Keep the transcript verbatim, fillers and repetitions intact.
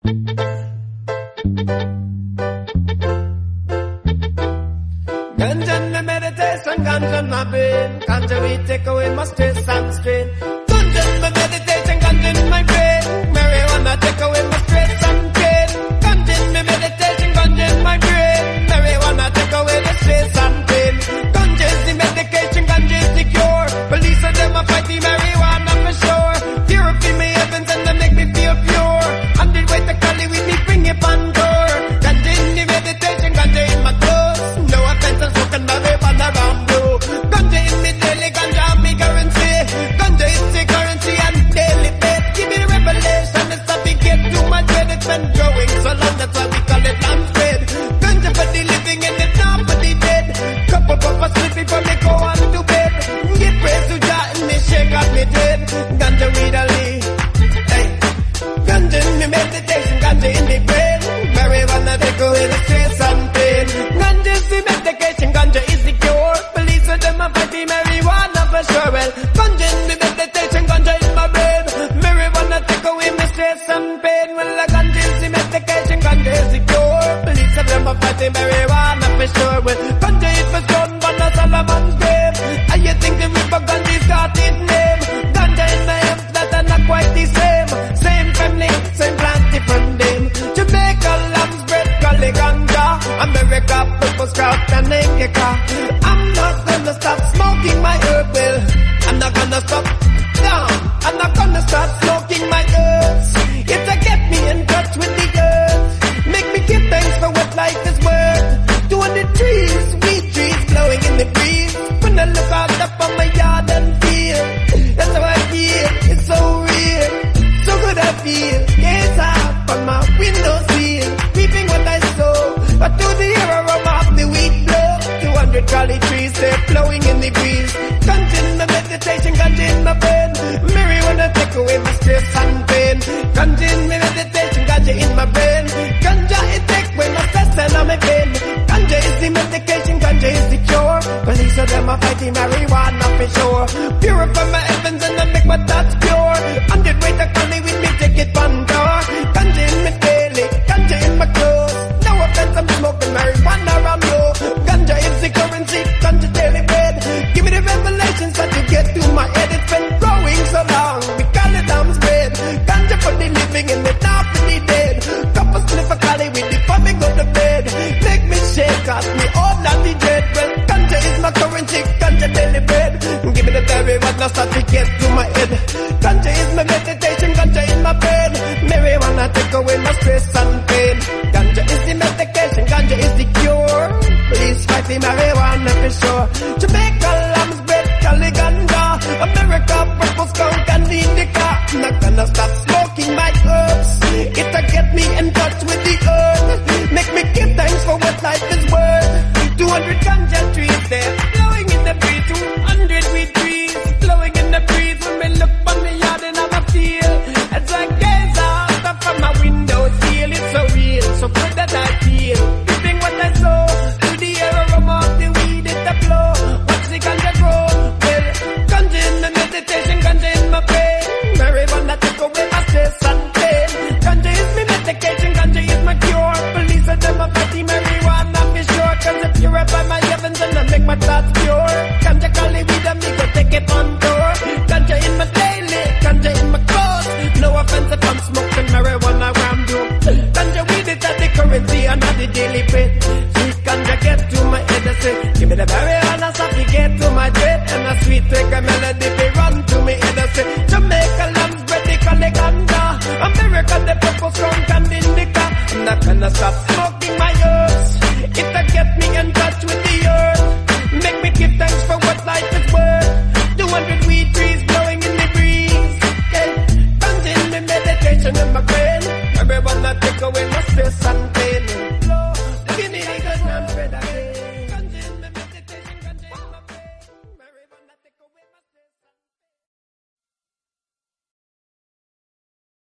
Ganja in my meditation, ganja in my brain. Ganja we take away my stress and strain. Ganja in my meditation, ganja in my brain. Marijuana take away my stress and pain. Ganja in my meditation, ganja in my brain. Marijuana take away the stress and pain. Ganja is the medication, ganja is the cure. Police and them a fight the marijuana for sure. Purify me heavens and they make me feel pure. Hundred way to Cali with me, bring it on door. Ganja in the meditation, ganja in my clothes. No offense, I'm smoking marijuana around blue. Ganja in me daily, ganja me currency. Ganja is the currency and daily faith. Give me the revelation, it's a big get to my dread. It's been growing so long, that's why we call it land spread. Ganja for the living and it's not for the dead. Couple puffers sleep before me go on to bed. Give praise to Jah and me shake off me dead. Ganja weed a lead. Hey. Ganja in me meditation, ganja in me brain. Marijuana take away the stress and pain. Ganja is the medication, ganja is the cure. Police with them a fight the marijuana for sure. Well, ganja in me meditation, ganja in my brain. Marijuana take away my stress and pain. Well, the ganja is the medication, ganja is the cure. Police with them a fight the marijuana for sure. Well, ganja is for son, but not Solomon's grave. And you think the river ganja's got its name? Ganja in the hemp that are not quite the same. Same family, same plant, different name. Jamaica, lamb's bread, Cali ganja. America, purple craft and Indica. I'm not gonna stop smoking my herb well. I'm not gonna stop, no. I'm not gonna stop smoking my herbs. If they get me in touch with the earth, make me give thanks for what life is worth. Two hundred trees, weed trees blowing in the breeze. When I look out up on my yard and feel, that's how I feel. It's so real, so good I feel. Gaze up on my windowsill, reaping what I sow. But to the air aroma of the weed blow. Two hundred cali trees, they're flowing in the breeze. Ganja in my meditation, ganja in my brain. Marijuana take away my stress and pain. Ganja in my meditation, ganja in my brain. Ganja it take away my stress and all my pain. Ganja is the medication, ganja is the cure. Police of them are fighting marijuana for sure. Purify my heavens and I make my thoughts pure. Hundred way to Cali with me, take it one door. Ganja in my daily, ganja in my clothes. No offense, I'm smoking marijuana around low. Ganja is the currency, ganja daily bread. Give me the revelations that you get to my head. It's been growing so long, we call it lamb's bread. Ganja for the living and it's not for the dead. Couple slip of Cali with the fun, me go to bed. Make me shake, cause me all not the dread. Well, ganja is my currency, ganja daily bread. Give me the very what now start to get to my head. Ganja is my meditation, ganja in my brain. Marijuana take away my stress and pain. Ganja is the medication, ganja is the cure. Please fight the marijuana for sure. Jamaica, lamb's bread, Cali ganja. America, purple skunk and indica. Not gonna stop smoking my herbs. It'll get me in touch with the earth. Make me give thanks for what life is worth. Two hundred ganja trees there, blowing in the breeze. Two hundred weed trees, blowing in the breeze. When me look on the yard and I'm a feel, it's like gaze out up from my window sill. It's so real, so good that I feel. Living what I saw, through the air aroma of the weed, it's a flow. Watch the ganja grow. Well, ganja in the meditation, ganja in my brain. Marijuana take away my stress and pain. Ganja is my medication, ganja is my cure. Police and them a fighting marijuana for sure. Ganja purify my heavens and I make my thoughts pure. Ganja Cali with a me go take it on tour. Ganja in my daily, ganja in my clothes. No offense if I'm smoking marijuana around you. Ganja weed it at the currency and at the daily pay. Sweet ganja get to my head and say, give me the marijuana stuff to get to my dread. And a sweet take a melody they run to me head and say, Jamaica lamb's bread they call it ganja. America the purple skunk and indica. I'm not gonna stop smoking my